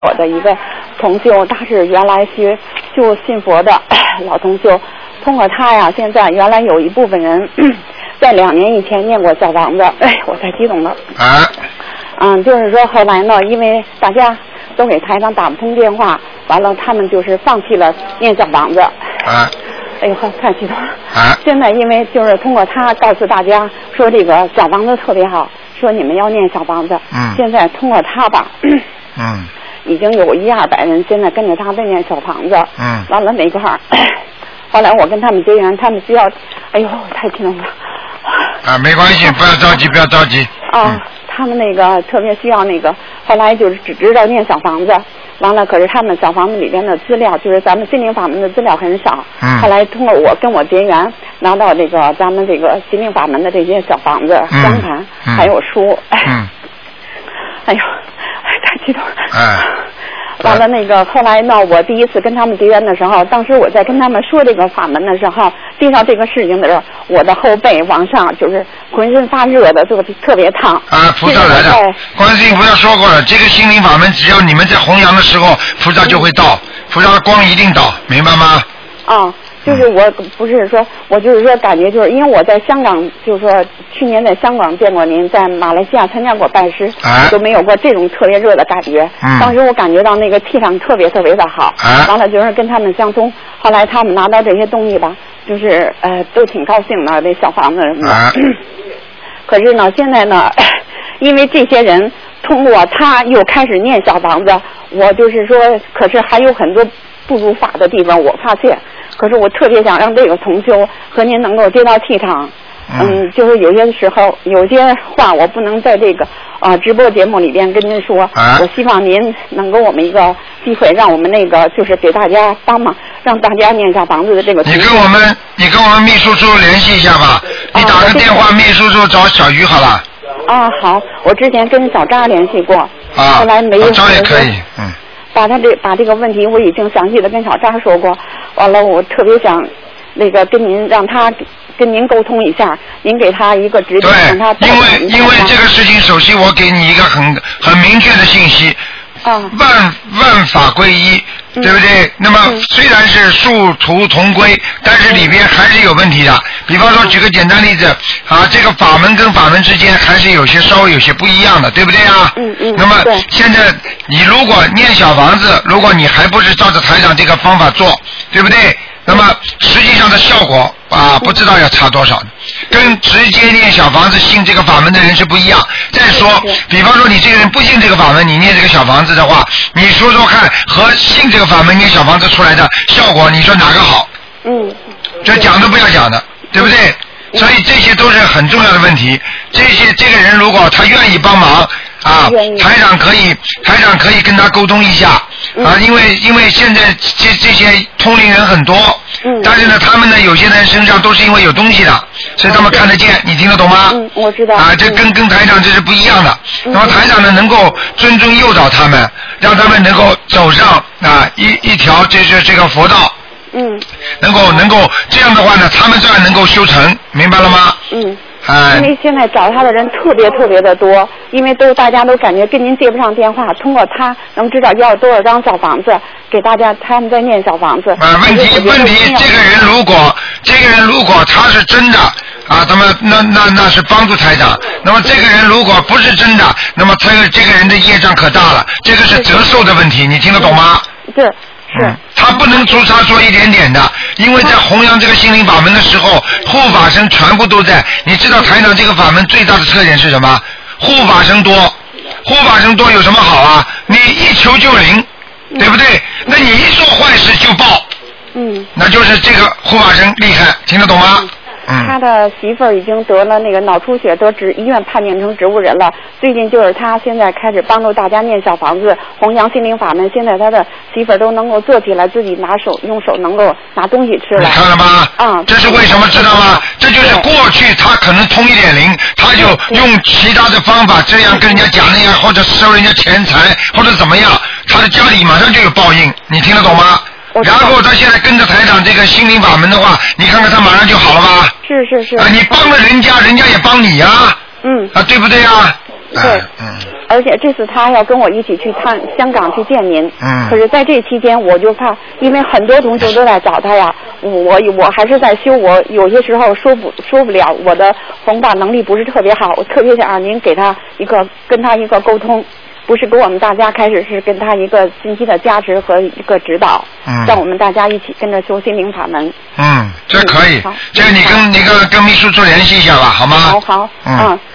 我的一个同修，他是原来就信佛的老同修，通过他呀，现在原来有一部分人在2年以前念过小房子，我太激动了。就是说后来呢，因为大家都给台长打不通电话，完了他们就是放弃了念小房子。哎呦，太激动了！现在因为就是通过他告诉大家说这个小房子特别好，说你们要念小房子。现在通过他吧，已经有100-200人现在跟着他在念小房子。完了那块儿，后来我跟他们结缘，他们需要，哎呦，太激动了。 没关系，不要着急，不要着急。 他们那个特别需要那个，后来就是只知道念小房子，完了可是他们小房子里边的资料，就是咱们心灵法门的资料很少。后来通过我跟我结缘，拿到这个咱们这个心灵法门的这些小房子、光盘，还有书。哎呦，太激动了。完了那个后来呢，我第一次跟他们结缘的时候，当时我在跟他们说这个法门的时候，介绍这个事情的时候，我的后背往上就是浑身发热的，就特别烫。 菩萨来的，观世音菩萨说过了，这个心灵法门只要你们在弘扬的时候，菩萨就会到，菩萨的光一定到，明白吗？ 就是我不是说，我就是说感觉就是因为我在香港，就是说去年在香港见过您，在马来西亚参加过拜师，都没有过这种特别热的感觉。当时我感觉到那个气场特别特别的好。完了就是跟他们相通，后来他们拿到这些东西吧，就是都挺高兴的，那小房子什么的。可是呢，现在呢，因为这些人通过他又开始念小房子，我就是说，可是还有很多不如法的地方，我发现。可是我特别想让这个同修和您能够接到气场，就是有些时候有些话我不能在这个直播节目里边跟您说，我希望您能给我们一个机会，让我们那个就是给大家帮忙，让大家念小房子的这个。你跟我们秘书处联系一下吧，你打个电话秘书处找小鱼好了。 好，我之前跟小扎联系过，后来没有。 小扎也可以， 把这个问题我已经详细的跟小扎说过，完了我特别想那个跟您让他跟您沟通一下，您给他一个指点，让他因为这个事情，首先我给你一个很明确的信息，万法归一，对不对？那么虽然是殊途同归，但是里边还是有问题的。比方说举个简单例子这个法门跟法门之间还是稍微有些不一样的，对不对啊？那么现在你如果念小房子，如果你还不是照着台长这个方法做，对不对？那么实际上的效果不知道要差多少，跟直接念小房子信这个法门的人是不一样。再说比方说你这个人不信这个法门，你念这个小房子的话，你说说看和信这个法门念小房子出来的效果，你说哪个好？这讲都不要讲的，对不对？所以这些都是很重要的问题。这个人如果他愿意帮忙台长可以跟他沟通一下因为现在这些通灵人很多，但是呢他们呢有些人身上都是因为有东西的，所以他们看得见，你听得懂吗？ 我知道这跟台长这是不一样的。那么台长呢能够谆诱导他们，让他们能够走上一条这个佛道。能够这样的话呢，他们这样能够修成，明白了吗？ 因为现在找他的人特别特别的多，因为大家都感觉跟您接不上电话，通过他能知道要多少张小房子给大家，他们在念小房子。 问题，这个人如果他是真的那么那是帮助台长。那么这个人如果不是真的，那么这个人的业障可大了，这个是折寿的问题，你听得懂吗？他不能出差说一点点的，因为在弘扬这个心灵法门的时候，护法神全部都在。你知道台长这个法门最大的特点是什么？护法神多，护法神多有什么好啊？你一求就灵，对不对？那你一做坏事就报，那就是这个护法神厉害，听得懂吗？ 他的媳妇儿已经得了那个脑出血，医院判定成植物人了。最近就是他现在开始帮助大家念小房子，弘扬心灵法门。现在他的媳妇儿都能够坐起来，自己用手能够拿东西吃了。 你看了吗？这是为什么知道吗？这就是过去他可能通一点灵，他就用其他的方法这样跟人家讲那样，或者收人家钱财，或者怎么样，他的家里马上就有报应。你听得懂吗？然后他现在跟着台长这个心灵法门的话，你看看他马上就好了吧？ 是。 你帮了人家，人家也帮你呀。对不对呀？ 对，而且这次他要跟我一起去香港去见您。可是在这期间我就怕，因为很多同学都在找他呀，我还是在修，我有些时候说不了，我的弘法能力不是特别好，我特别想让您跟他一个沟通。不是跟我们大家开始，是跟他一个信息的加持和一个指导，让我们大家一起跟着修心灵法门。 这可以。这你跟秘书处联系一下吧，好吗？ 好。